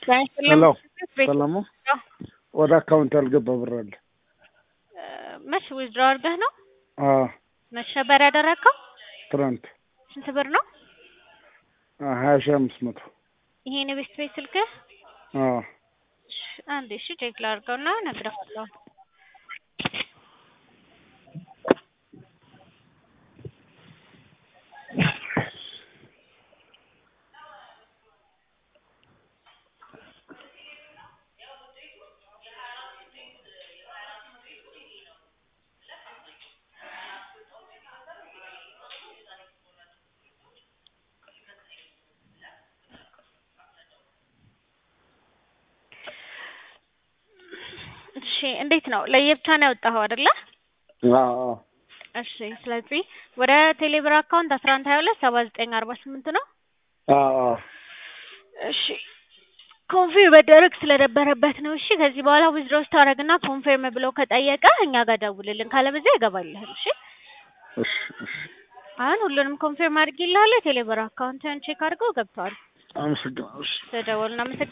ሄሎ ሰላም ነው። ወደ አካውንት ያልገባ ብር አለ። መች ዊዝድሮ አድርገህ ነው? አዎ። መች ነበር ያደረከው? ትናንት። ስንት ብር ነው? 20500 ይሄ ነው ቤት ስልክህ? አዎ። አንዴ እሺ ቼክ ላድርገውና እነግርሃለሁ። እሺ እንዴት ነው? ለየብቻ ነው ያወጣኸው አይደለ? አዎ። እሺ ስለዚህ ወደ ቴሌብር አካውንት 11227948 ነው? አዎ። እሺ ኮንፊርም መደረግ ስለነበረበት ነው። እሺ ከዚህ በኋላ ዊዝድሮ ስታደርግና ኮንፊርም ብሎ ከጠየቀ እኛ ጋር ደውልልን፣ ካለበለዚያ ይገባልህ። እሺ እሺ። አሁን ሁሉንም ኮንፊርም አድርጌልሃለሁ። ቴሌብር አካውንትን ቼክ አድርገው ገብቷል። አመሰግናለሁ። ተደወልና